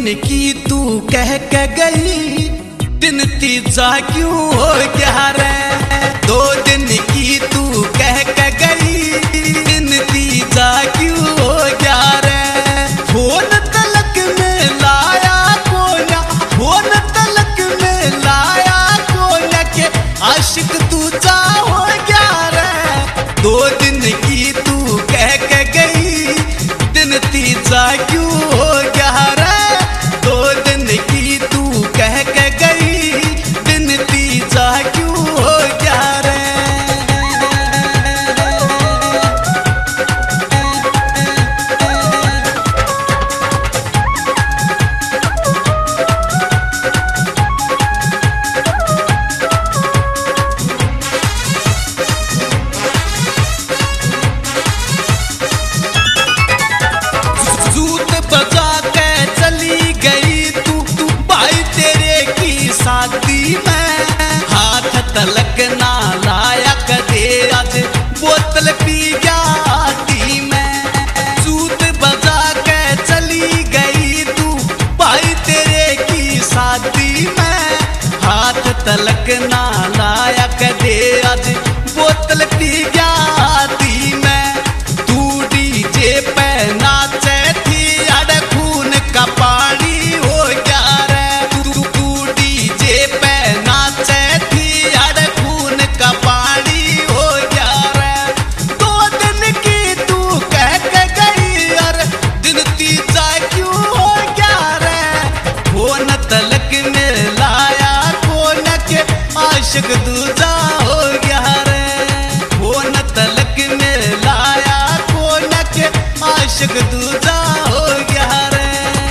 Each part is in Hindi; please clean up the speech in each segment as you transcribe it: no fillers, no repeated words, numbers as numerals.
की तू कह के गई, दिन तीजा क्यों हो गया रे। 2 दिन की तू कह के गई, दिन तीजा क्यों हो गया रे। फोन तलक में लाया कोना, फोन तलक में लाया कोना के आशिक तू जा हो गया रे। 2 दिन की तू कह के गई, दिन तीजा क्यों हो गया रे। 2 दिन की तू कह के गई, दिन तीजा क्यों हो गया रे। जूत बजा के चली गई तू भाई तेरे की शादी में। हाथ तलक ना लाया कदे आज बोतल पी गया आती में। जूत बजा के चली गई तू भाई तेरे की शादी में। हाथ तलक ना लाया कदे आज बोतल पी गया आती में। तू डीजे पे नाचे थी अड़ खून का पानी हो गया रे। तू डीजे पे नाचे थी अड़ खून का पानी हो गया रे। 2 दिन की तू कह के गई और दिन तीजा क्यों हो गया रे। फोन तलक में लाया कोन के आशिक दूजा हो गया रे। फोन तलक में लाया कोन के आशिक दूजा हो गया रे।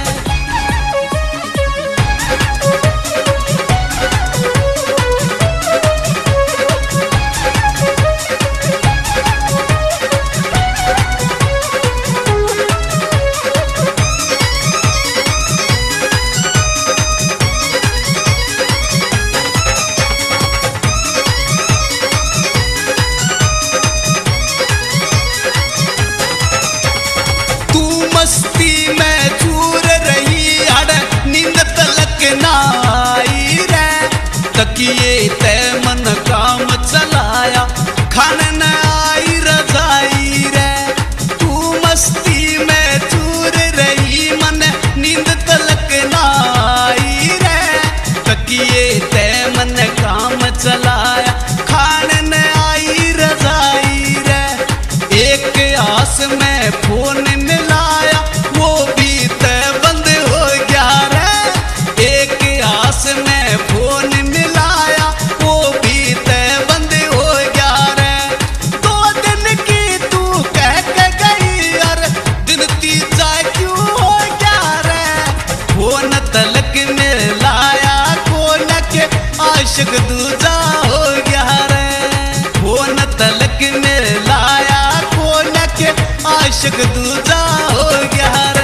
तू मस्ती में चूर रही अड़ नींद तलक ना आई रे। तकिए ते मन काम चलाया खाने न आई रजाई रे। तू मस्ती में चूर रही मन नींद तलक ना आई रे। तकिए ते मन काम चलाया खाने न आई रजाई रे। एक आस में फोन मिलाया वो भी ते बंद हो गया रे। एक आस में फोन मिलाया वो भी ते बंद हो गया रे। 2 दिन की तू कह के गई और दिन तीजा क्यों हो गया रे। फोन तलक में लाया कोन के आशिक दूजा हो गया रे। फोन तलक में लाया कोन के आशिक दूजा हो गया रे।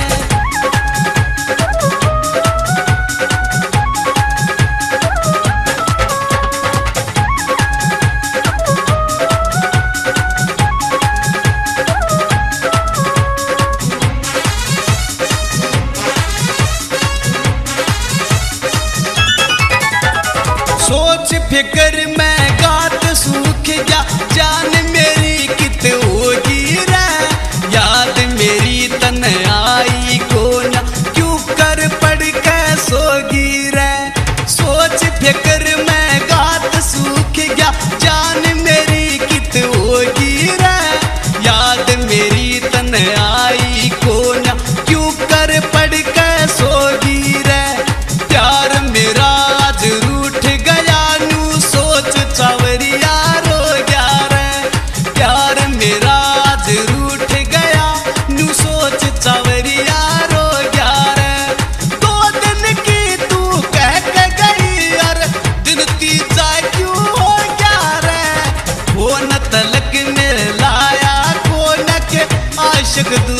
सोच फिक्र में गात सूख गया, जान मेरी कित होगी रे। याद मेरी तन आई कोना क्यों कर पड़ के सोगी रे। सोच फिक्र में गात सूख गया, जान मेरी कित होगी रे। याद मेरी तन आई कोना क्यों कर पड़ के सोगी रे। प्यार मेरा आज रूठ गया नू सोच चावरिया रो गया रे। प्यार मेरा आज रूठ गया नू सोच चावरिया रो गया रे। 2 दिन की तू कह के गई और दिन तीजा क्यों हो गया रे। फोन तलक में लाया कोन के आशिक